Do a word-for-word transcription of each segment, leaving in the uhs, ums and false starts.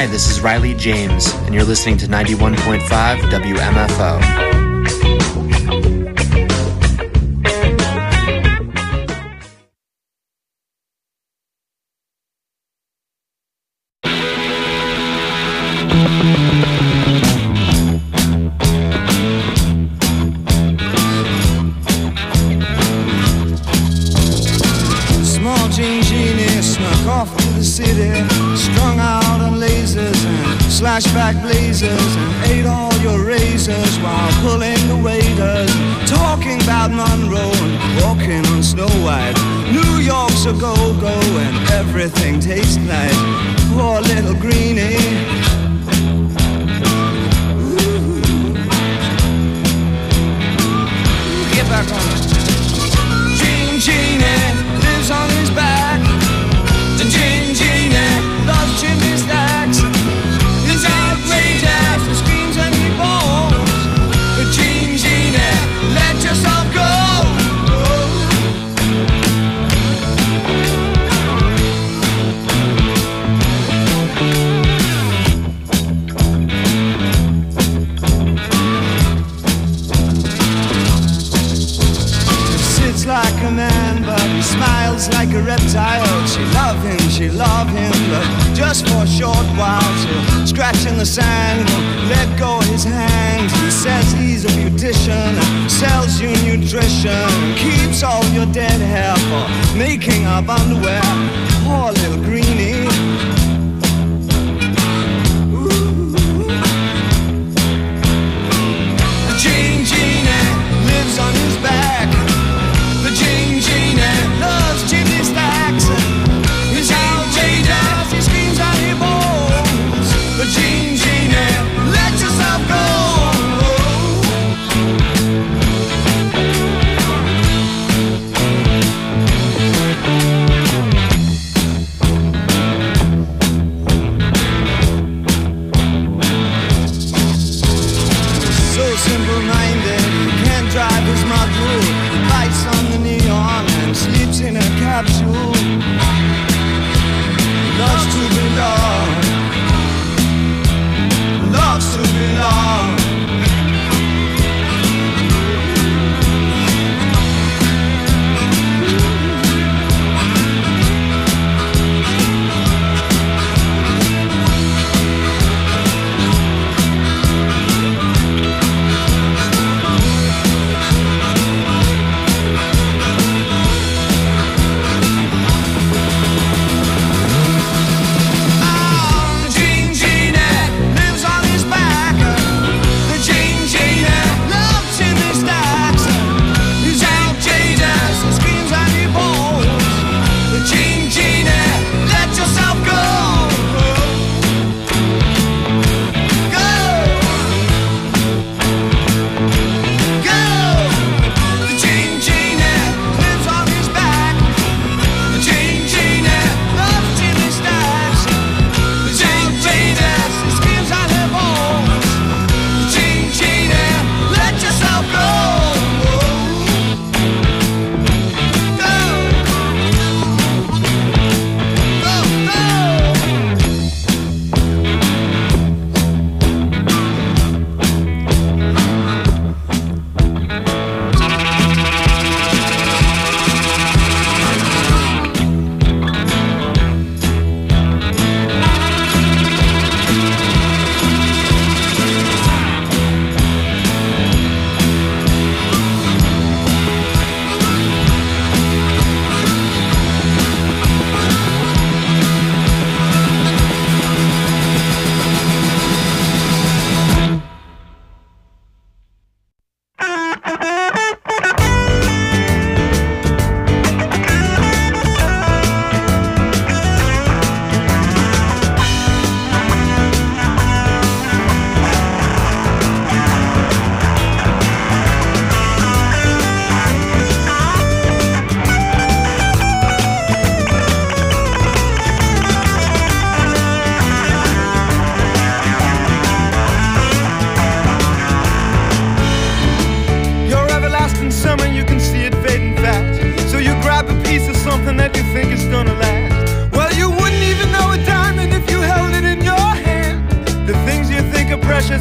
Hi, this is Riley James, and you're listening to ninety-one point five W M F O. Small Jean Genie snuck off to the city, strung out on lasers and slashback blazers, and ate all your razors while pulling the waiters, talking about Monroe and walking on Snow White. New York's a go-go and everything tastes like poor little greenie. Get back on it. Jean Genie lives on his back. The Jean Genie loves chimney stacks. His outrageous, he screams and he bones. The Jean Genie, let yourself go. Like a man, but he smiles like a reptile. She love him, she love him, but just for a short while. She'll scratch in the sand, won't let go of his hand. He says he's a beautician, sells you nutrition, keeps all your dead hair for making up underwear. Poor little greenie. The Jean Genie lives on his back. The Jean Genie loves chimney stacks. He's outrageous, he screams and he moans. The Jean Genie, let yourself go.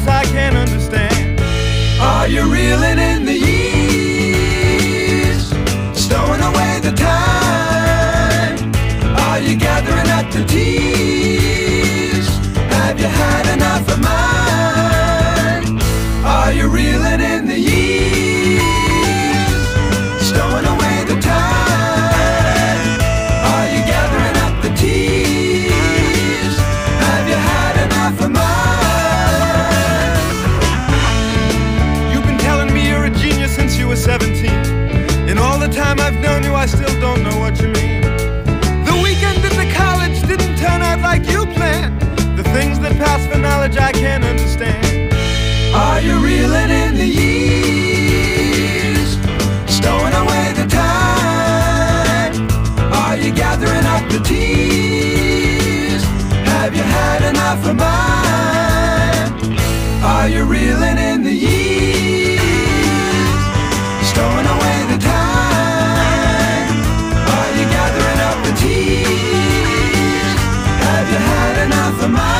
useless, I can't understand. Are you reeling in the years, stowing away the time? Are you gathering up the tears? Have you had enough of mine? Are you reeling in the years, stowing away the time? Are you gathering up the tears? Have you had enough of mine? You've been telling me you're a genius since you were seventeen. In all the time I've known you, I still don't know what you mean. The weekend in the college didn't turn out like you planned. The things that pass for knowledge I can't understand. Are you reeling in the years, stowing away the time? Are you gathering up the tears? Have you had enough of mine? Are you reeling in the years, stowing away the time? Are you gathering up the tears? Have you had enough of mine?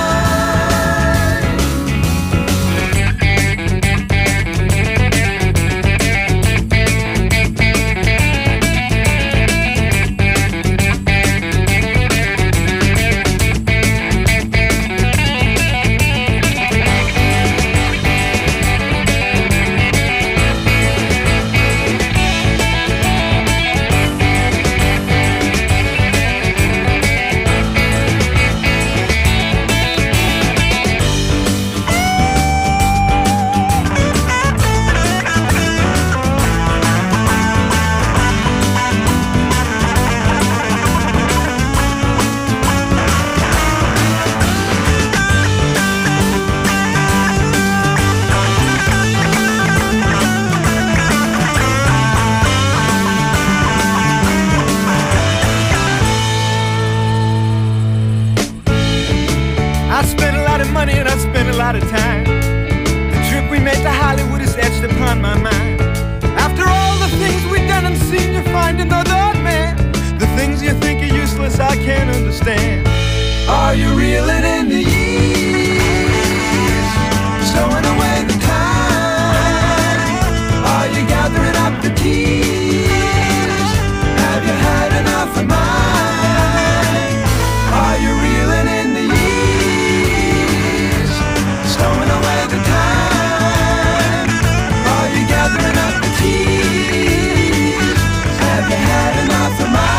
I spent a lot of money and I spent a lot of time. The trip we made to Hollywood is etched upon my mind. After all the things we've done and seen, you find another man. The things you think are useless, I can't understand. Are you reeling in the years, stowing away the time? Are you gathering up the tears? Have you had enough of mine? Are you reeling in the years, stowing away the time? Are you gathering up the tears? Have you had enough of mine?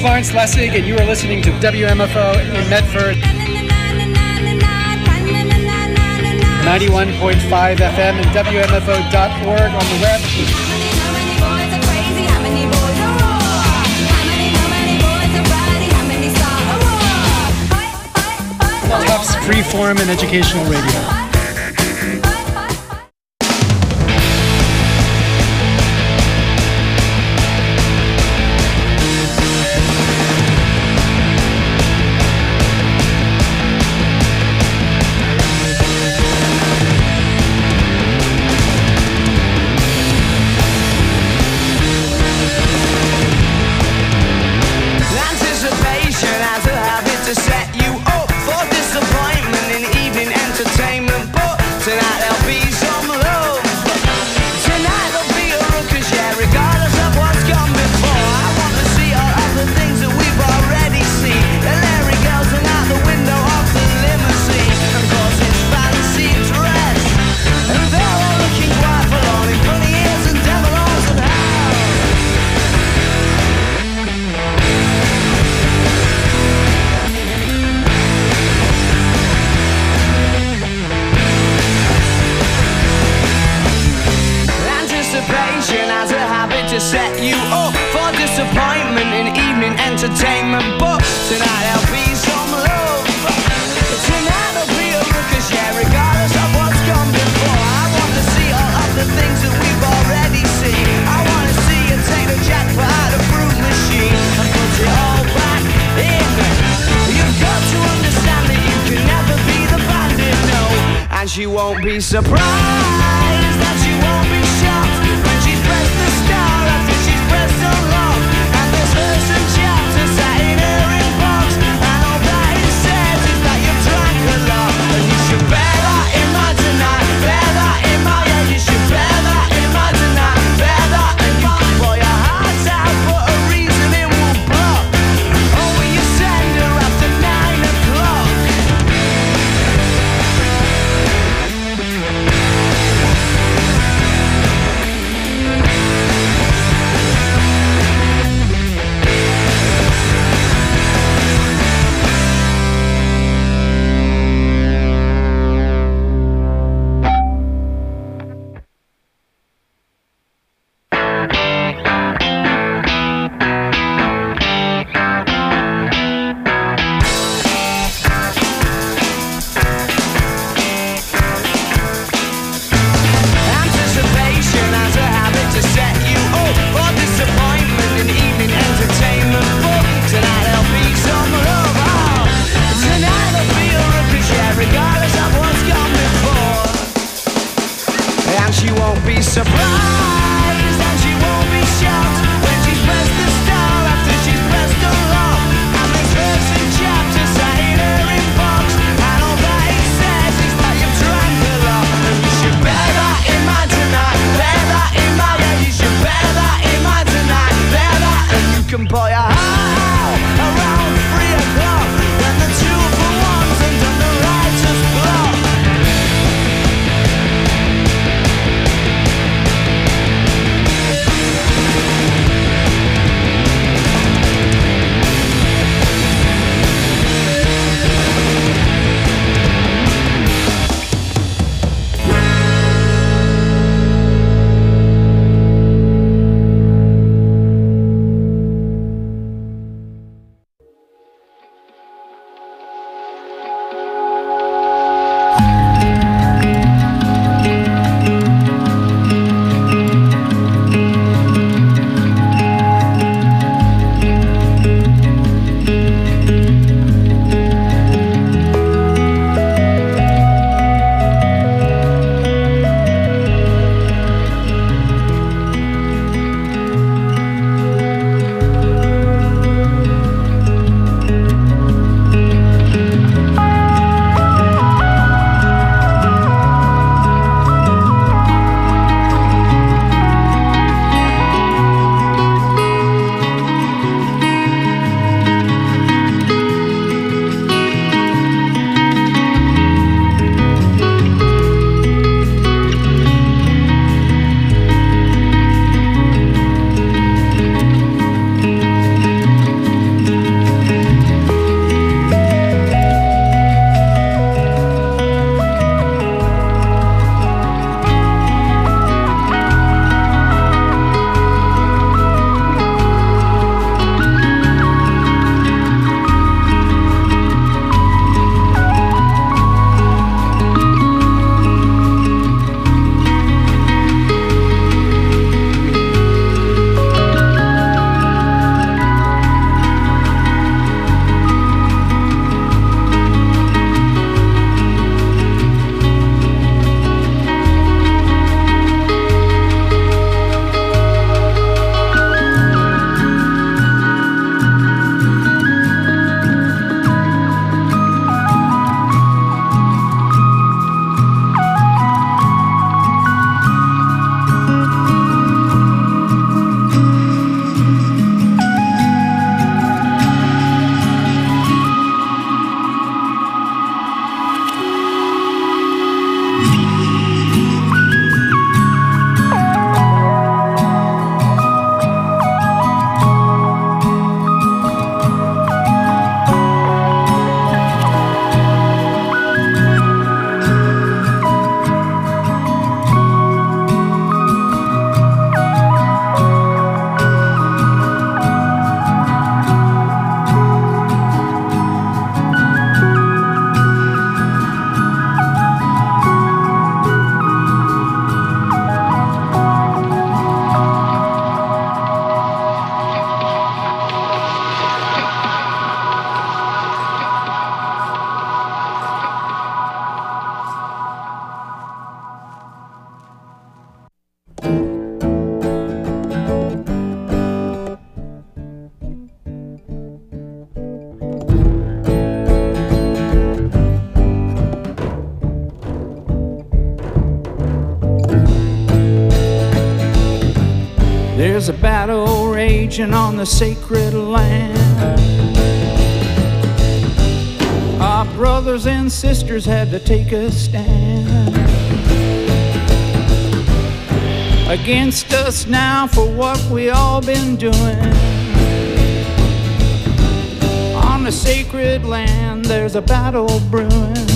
Clarence Lessig, and you are listening to W M F O in Medford. ninety-one point five F M and W M F O dot org on the web. Tufts Freeform and Educational Radio. She won't be surprised that she won't be shocked when she's pressed the star after she's pressed so long. And there's verse and chapter sat in her inbox, and all that it says is that you've drank a lot. And you should bear that in mind tonight, bear that in mind, yeah, you should bear that in mind tonight, bear that, and you can pour your heart out, but a reason it won't block. Oh, when you send her after nine o'clock. There's a battle raging on the sacred land. Our brothers and sisters had to take a stand against us now for what we all been doing. On the sacred land, there's a battle brewing.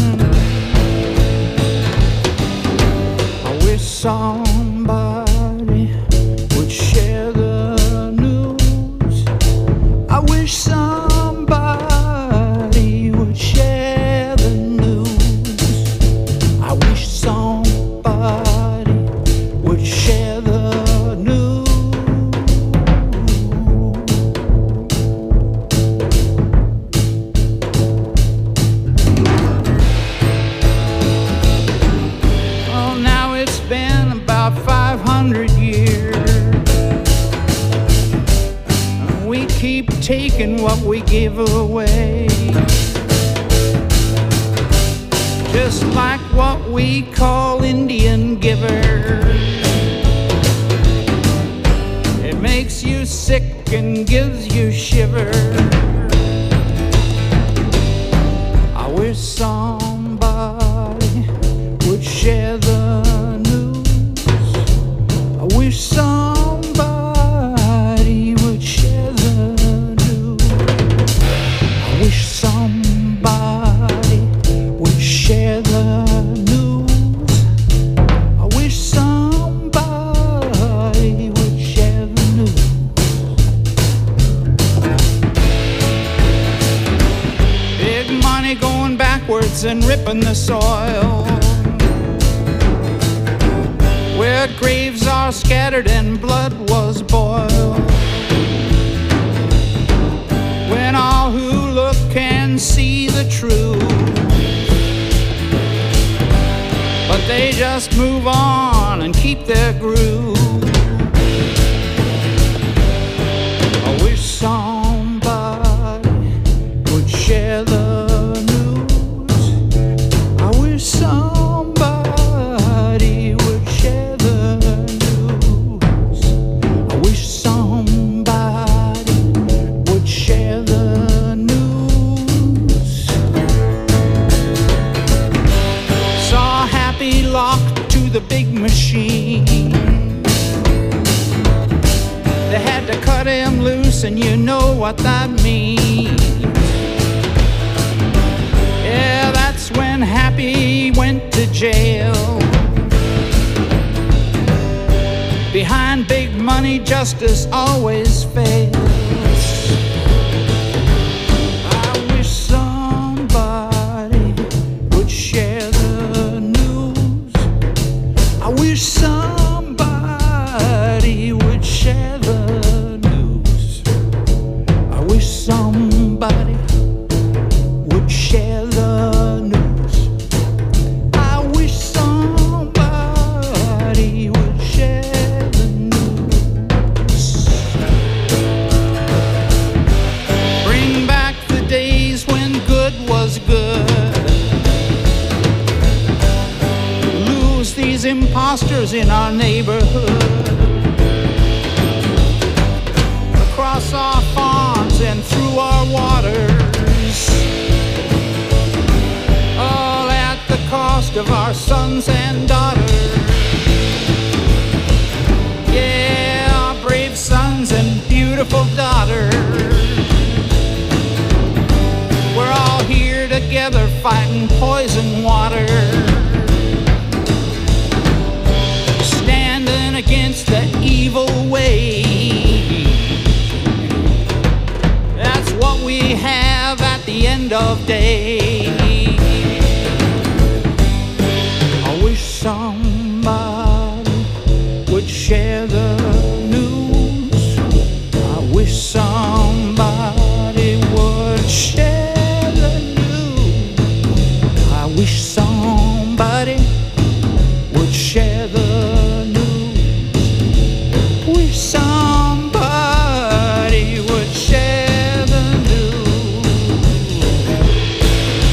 I wish somebody would share the news. I wish somebody would share the news. I wish somebody would share the news. Oh, now it's been about five hundred years. We keep taking what we give away, just like what we call Indian givers. It makes you sick and gives you shivers. I wish somebody would share the news. I wish somebody would share the news. I wish somebody would share the news. I wish somebody would share the news. Big money going backwards and ripping the soil, where graves are scattered and blood was boiled. When all who look can see the truth, but they just move on and keep their groove. I wish somebody would share the news. I wish somebody would share the news. I wish somebody would share the news. Saw Happy locked to the big machine. They had to cut him loose, and you know what that means. Yeah, that's when Happy went to jail. Behind big money, justice always fails. I wish somebody would share the news. I wish somebody would share the news. I wish somebody would share the news. I wish somebody would share the news. Bring back the days when good was good. Lose these imposters in our neighborhood. Across our farms and through our waters, all at the cost of our sons and daughters. Yeah, our brave sons and beautiful daughters. We're all here together fighting poison water, standing against the evil way. That's what we have at the end of day. I wish somebody would share the news. I wish somebody would share the news. I wish somebody would share the news. Wish somebody would share the news.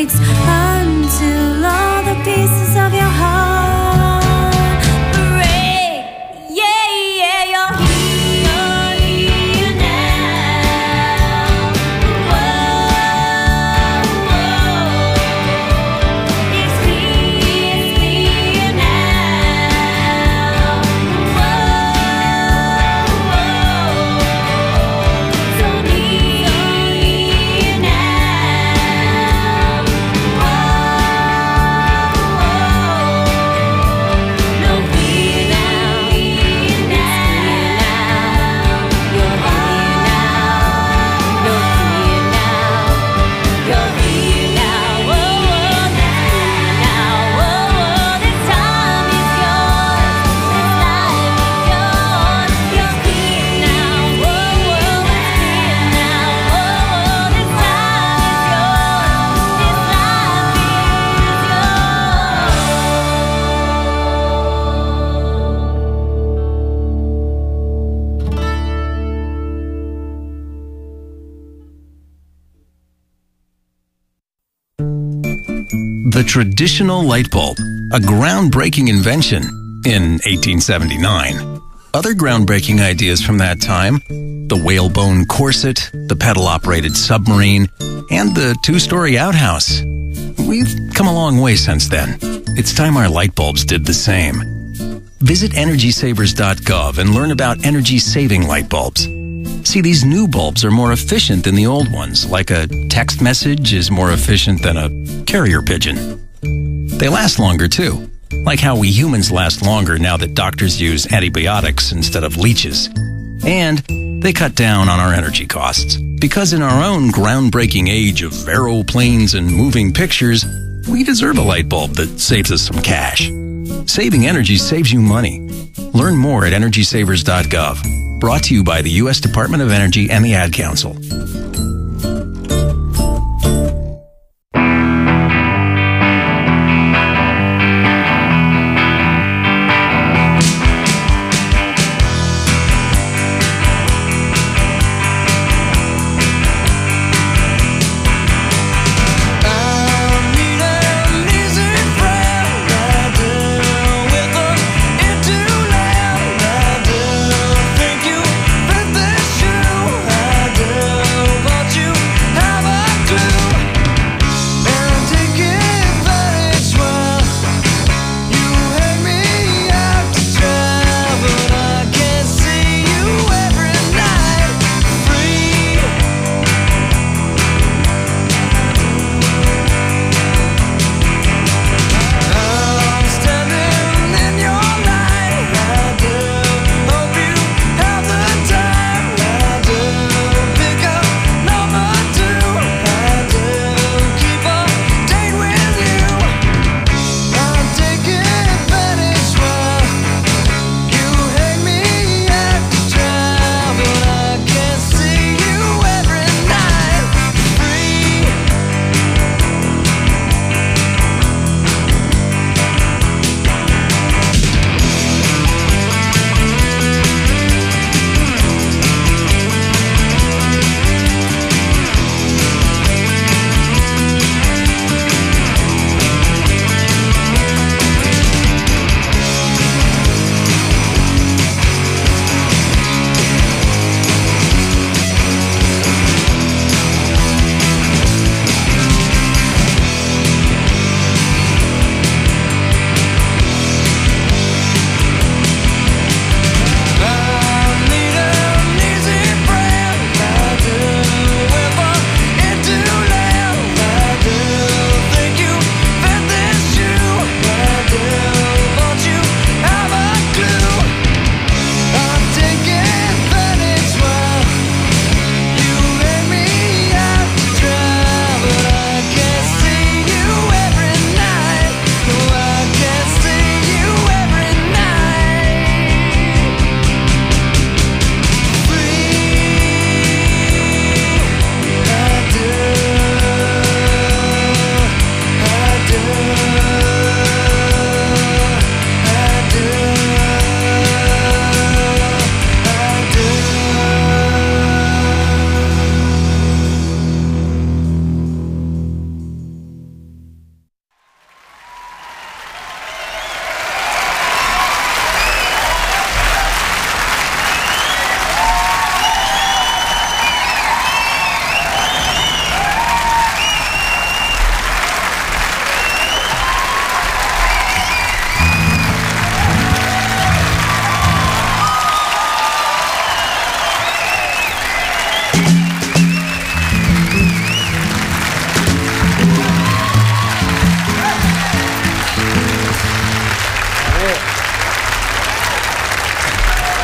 breaks until all the pieces of your heart break. Yeah, yeah, you're here, here now. Whoa, whoa. It's clear, it's clear now. Whoa, whoa. So near now. No fear now, now. You're here now. No fear now. You're here now. Whoa, whoa, that's clear now. Whoa, whoa, this time is yours. This life is yours. You're here now. Whoa, whoa, it's clear now. Whoa, whoa, this time is yours. This life is The traditional light bulb, a groundbreaking invention in eighteen seventy-nine. Other groundbreaking ideas from that time, the whalebone corset, the pedal-operated submarine, and the two-story outhouse. We've come a long way since then. It's time our light bulbs did the same. Visit energy savers dot gov and learn about energy-saving light bulbs. See, these new bulbs are more efficient than the old ones, like a text message is more efficient than a carrier pigeon. They last longer, too, like how we humans last longer now that doctors use antibiotics instead of leeches. And they cut down on our energy costs, because in our own groundbreaking age of aeroplanes and moving pictures, we deserve a light bulb that saves us some cash. Saving energy saves you money. Learn more at energy savers dot gov. Brought to you by the U S Department of Energy and the Ad Council. I do.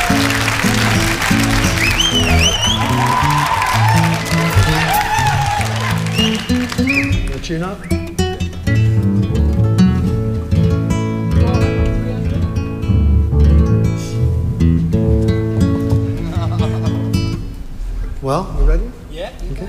Tune up. Well, we ready? Yeah. Okay.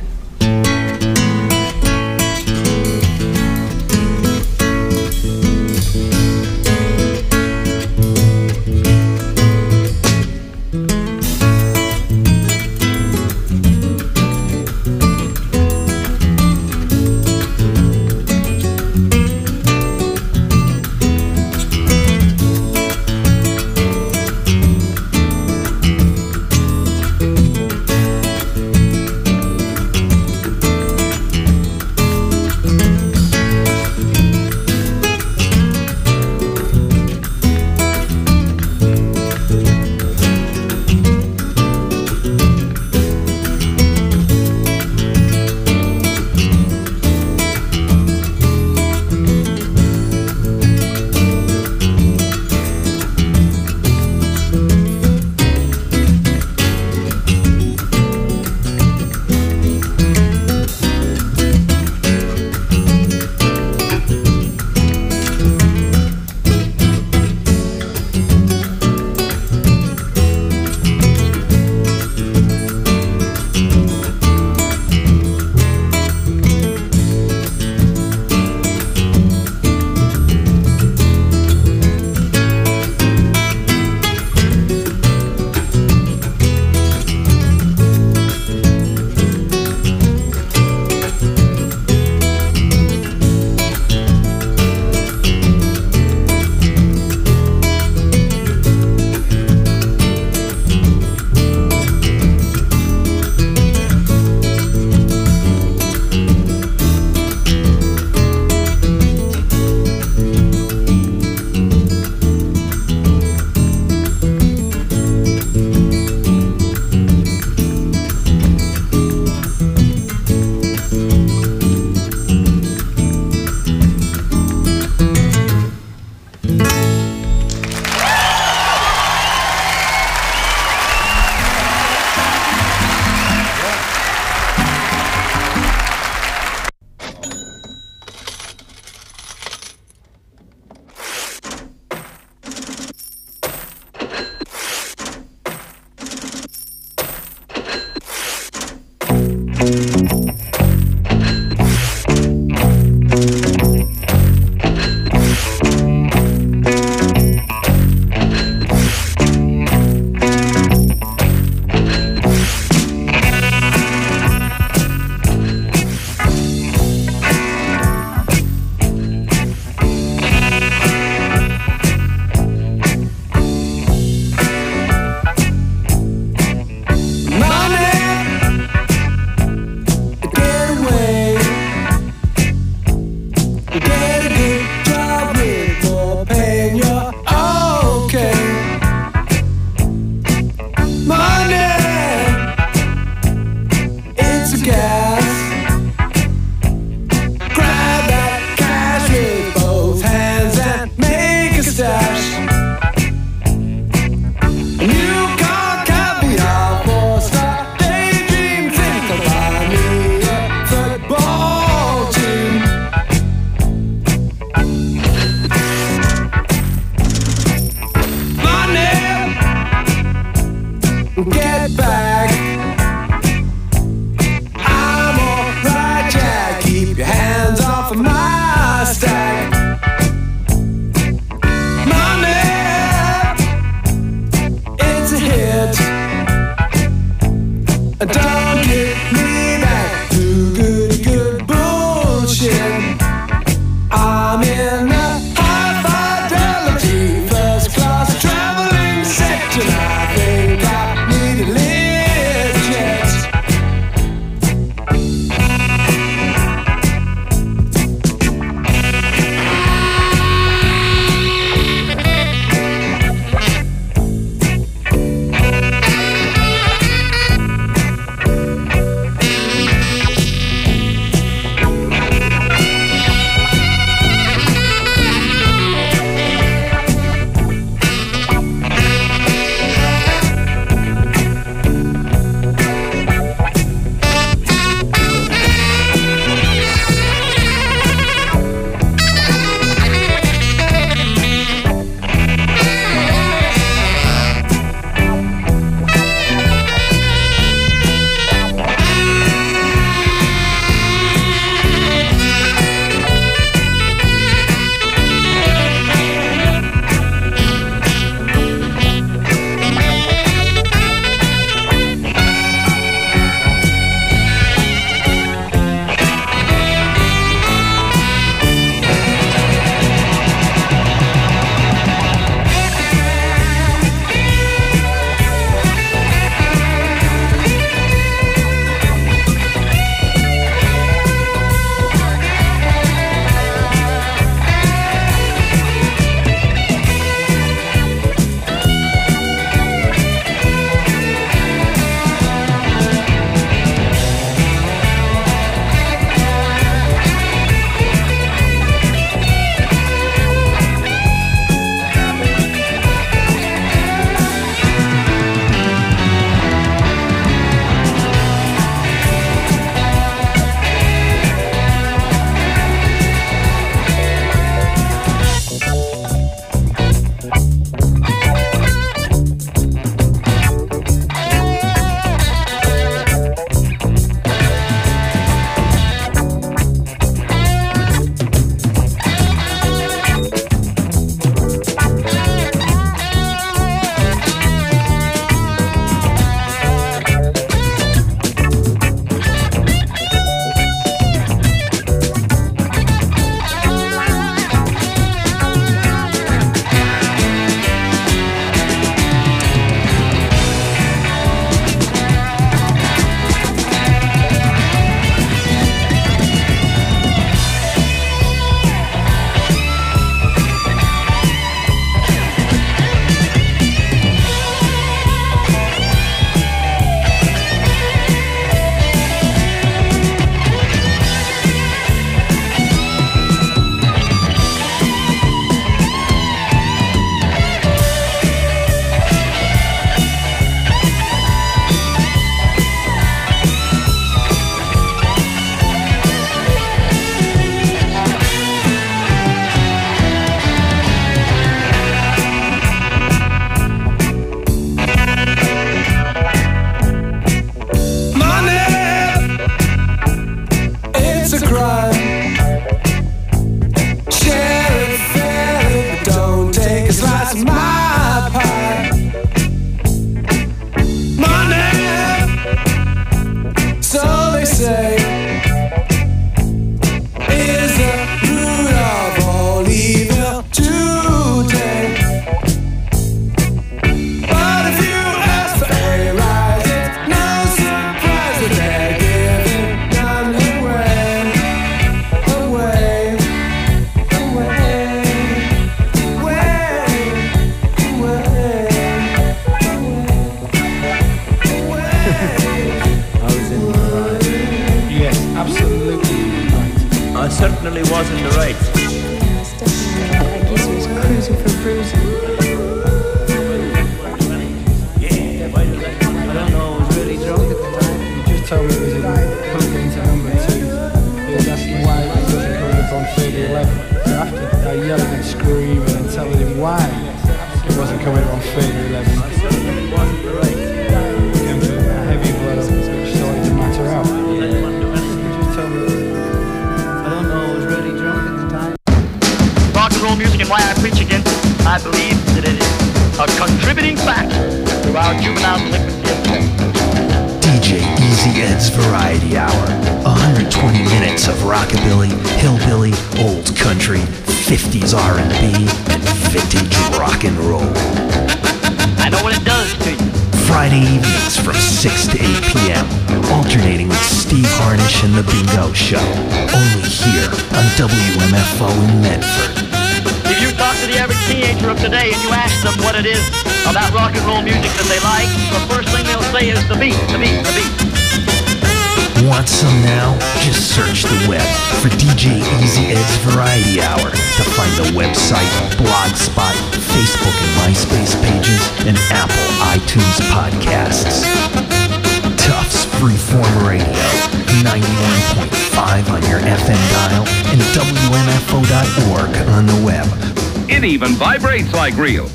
our juvenile delinquency of today. D J Easy Ed's Variety Hour. one hundred twenty minutes of rockabilly, hillbilly, old country, fifties R and B, and vintage rock and roll. I know what it does to you. Friday evenings from six to eight p.m. Alternating with Steve Harnish and The Bingo Show. Only here on W M F O in Medford. If you talk to the average teenager of today and you ask them what it is about rock and roll music that they like, the first thing they'll say is the beat, the beat, the beat. Want some now? Just search the web for D J Easy Ed's Variety Hour to find the website, Blogspot, Facebook and MySpace pages, and Apple iTunes podcasts. Tufts Freeform Radio, ninety-one point five on your F M dial, and W M F O dot org on the web. It even vibrates like real.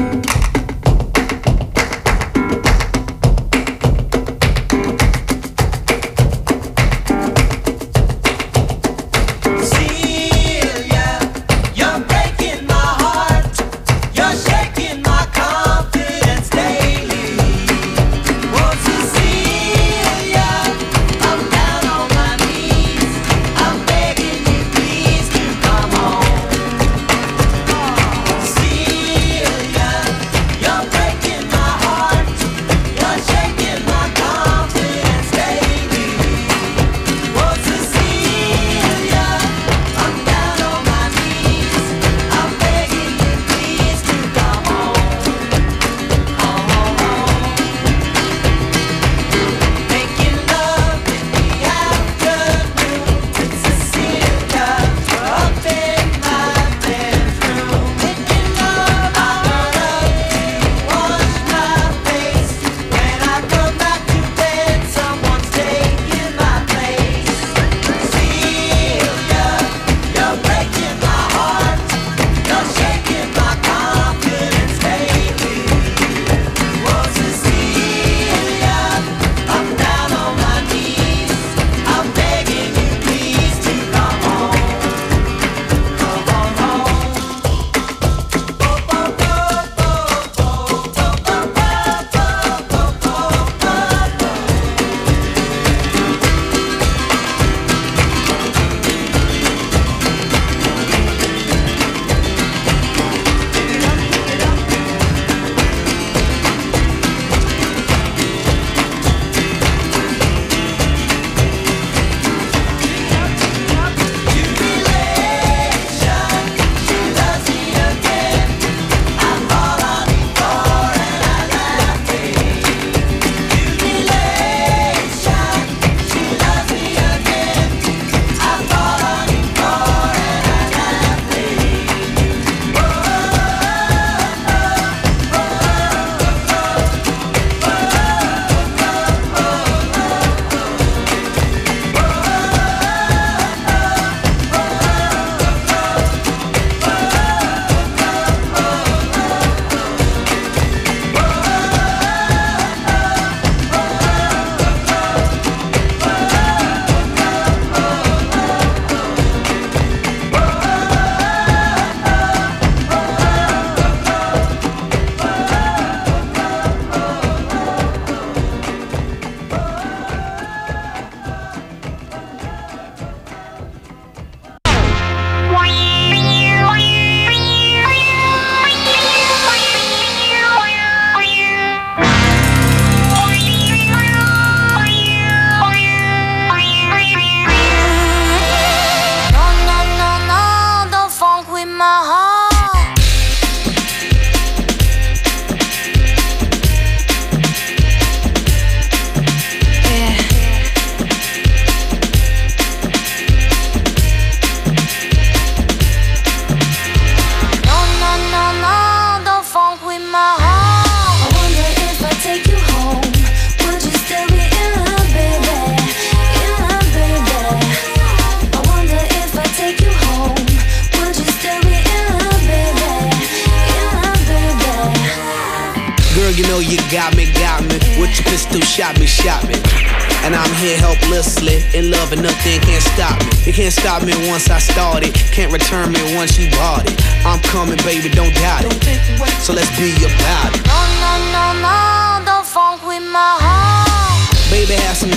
got me, got me. With your pistol, shot me, shot me. And I'm here helplessly, in love and nothing can't stop me. You can't stop me once I started, can't return me once you bought it. I'm coming, baby, don't doubt it. So let's be about it. No, no, no, no,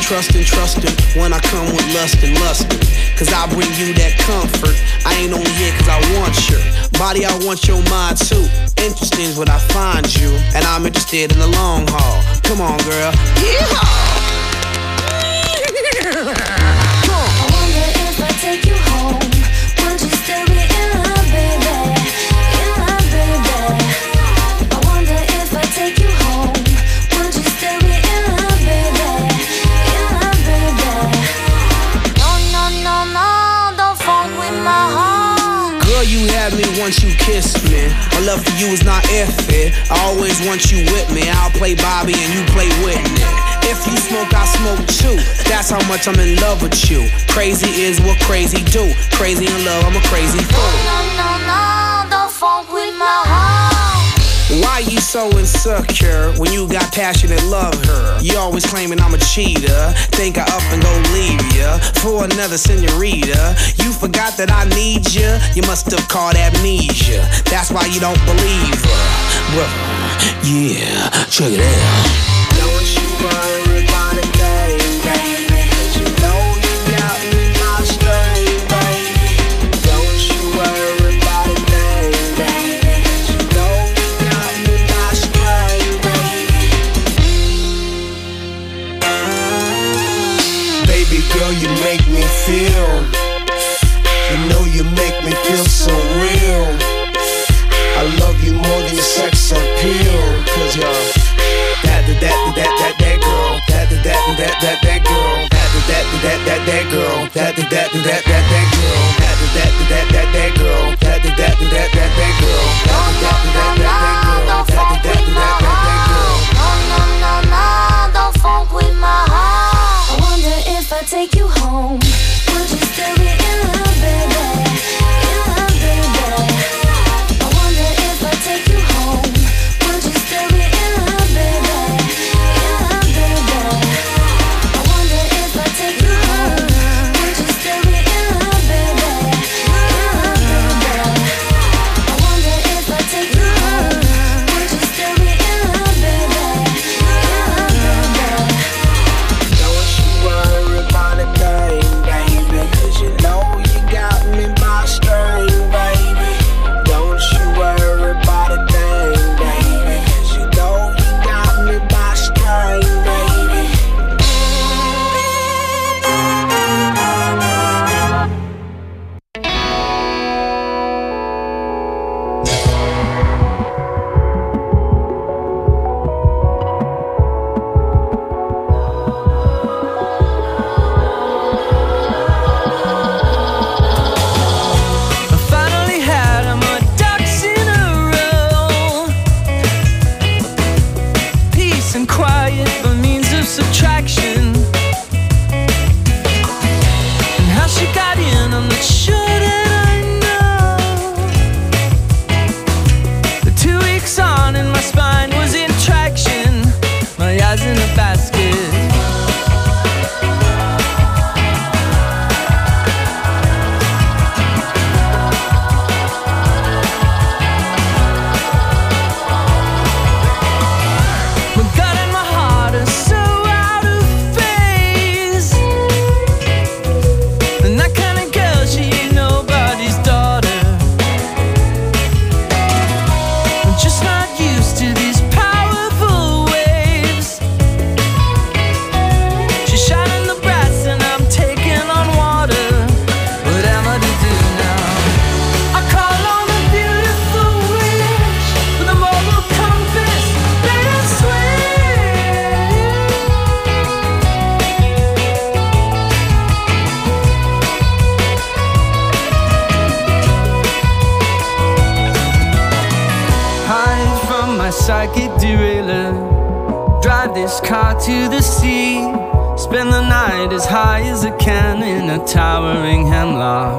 trusting, trusting when I come with lust and lusting. Cause I bring you that comfort. I ain't only here cause I want your body, I want your mind too. Interesting is what I find you, and I'm interested in the long haul. Come on, girl. Yeehaw! I wonder if I take you home, would you still be in love, baby? In love, baby. I wonder if I take you home, would you still be in love, baby? In love, baby. No, no, no, no, don't fuck with my heart. Girl, you had me once you kissed me. My love for you is not if it. I always want you with me. I'll play Bobby and you play Whitney. If you smoke, I smoke too. That's how much I'm in love with you. Crazy is what crazy do. Crazy in love, I'm a crazy fool. No, no, no, don't fuck with my heart. Why you so insecure when you got passionate love her? You always claiming I'm a cheater. Think I up and go leave ya for another senorita. You forgot that I need ya. You must have caught amnesia. That's why you don't believe her. Well, yeah, check it out. Don't you worry about a thing, baby. Cause you know you got me my string, baby. Don't you worry about a thing, baby. Cause you know you got me my string, baby. Baby girl, you make me feel. You know you make me feel so real. I love you more than sex appeal. Cause you're that, that, that, that, that, that girl. That, that, that, that, that, that girl. That, that, that, that, that, that girl. That, that, that, that, that, that girl. That, that, that, that, that girl. That, that, that, that, that, that girl. That, that, that, that, that, that girl. That, that, that, that, that girl. No, no, no, no, don't fuck with my heart. I wonder if I take you home, would you still be in love, baby? In love, baby. I wonder if I take you home, would you still be in love, baby? In love, baby. I wonder if I take you home, would you still be in love, baby? In love, baby. I wonder if I take you home, would you still be in love, baby? In love, baby. Don't you worry about a thing, baby. Cause you know you got me by string, baby. Don't you worry about a thing, baby. Cause you know you got me by string, baby. I finally had my ducks in a row. Peace and quiet by means of subtraction. And how she got in, I'm not sure that I know. The two weeks on and my spine was in traction. My eyes in a basket. My gut and my heart are so out of phase. And that kind of girl, she ain't nobody's daughter. I'm just not used to these powerful waves. She's shining the brass and I'm taking on water. What am I to do now? I call on a beautiful witch with a moral compass, let her hide from my psychic derailer. Drive this car to the sea. Spend the night as high as I can in a towering hemlock.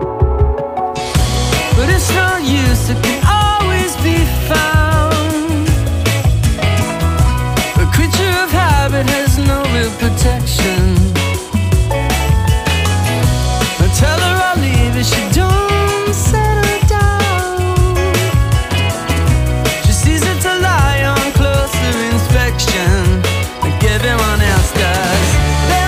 But it's no use, it can always be found. A creature of habit has no real protection. I tell her I'll leave if she don't settle down. She sees it's a lie on closer inspection, like everyone else does.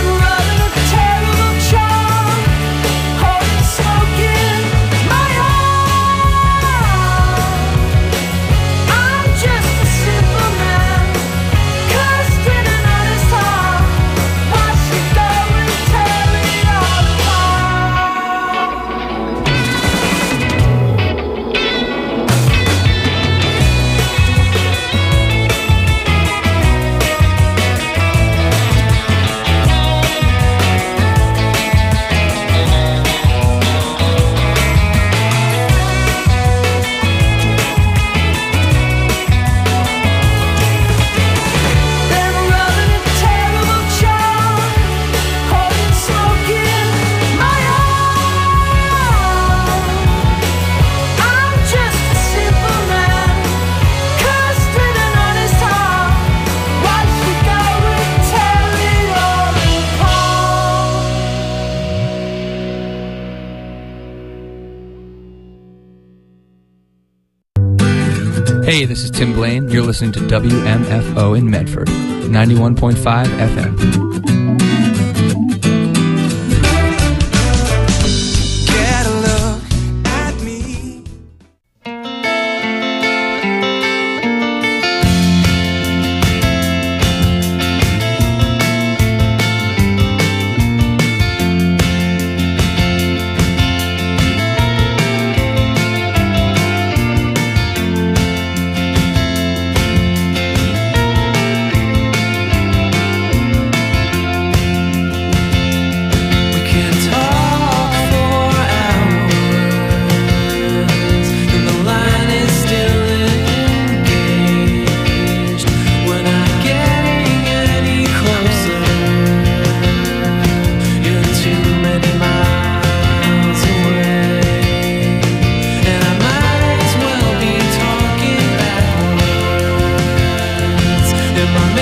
Hey, this is Tim Blaine. You're listening to W M F O in Medford, ninety-one point five F M. Get a look at me. In my